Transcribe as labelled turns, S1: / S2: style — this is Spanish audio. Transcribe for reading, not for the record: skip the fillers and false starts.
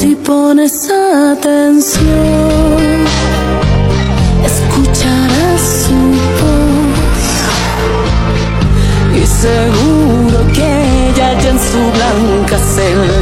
S1: Si pones atención, escucharás su voz y seguro que ella ya en su blanca celda